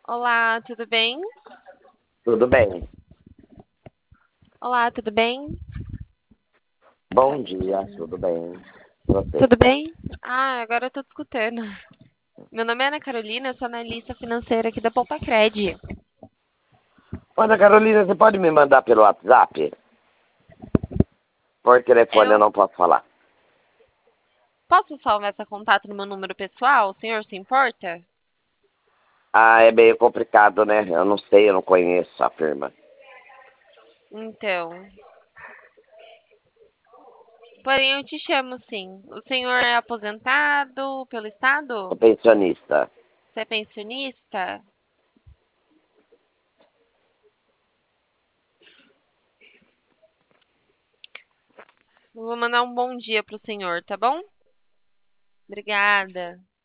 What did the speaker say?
Olá, tudo bem? Tudo bem. Olá, tudo bem? Bom dia, tudo bem. E você? Tudo bem? Ah, agora eu tô te escutando. Meu nome é Ana Carolina, eu sou analista financeira aqui da Poupa-Cred. Ana Carolina, você pode me mandar pelo WhatsApp? Por telefone eu Eu não posso falar. posso salvar esse contato no meu número pessoal? O senhor se importa? Ah, é meio complicado, né? Eu não sei, eu não conheço a firma. Então, porém eu te chamo sim. O senhor é aposentado pelo Sou Estado? pensionista. Você é pensionista? Eu vou mandar um bom dia pro senhor, tá bom? Obrigada.